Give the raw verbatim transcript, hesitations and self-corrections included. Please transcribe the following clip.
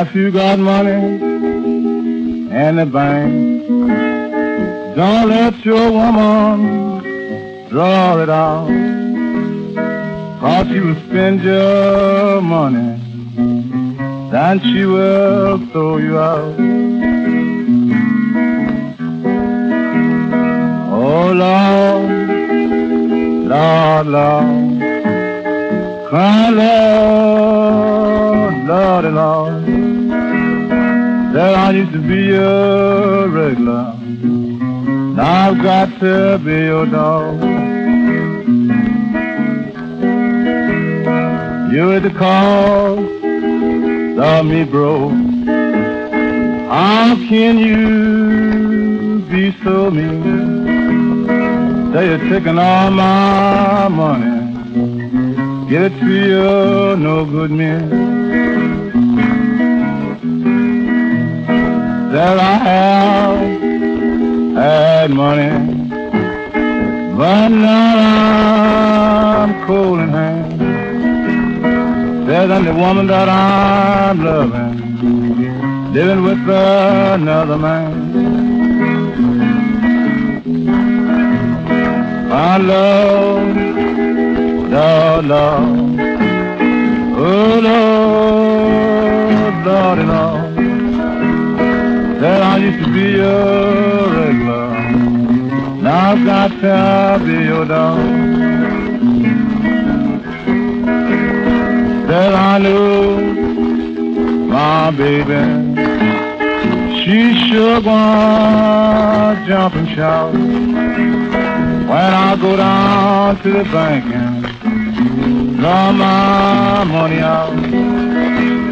If you got money in the bank, don't let your woman draw it out, 'cause she will spend your money, then she will throw you out. Oh Lord, Lord, Lord, cry Lord, Lord, Lord, that I used to be your regular, now I've got to be your dog. You're the cause of me broke. How can you be so mean? Say you're taking all my money, give it to your no good men. That I have had money, but now I'm cold in hand. Said I'm the woman that I'm loving, living with another man. My love, Lord, Lord, oh Lord, Lord, Lord, that I used to be your regular, now I've got to be your dog. That I knew my baby, she sure gonna jump and shout when I go down to the bank and draw my money out.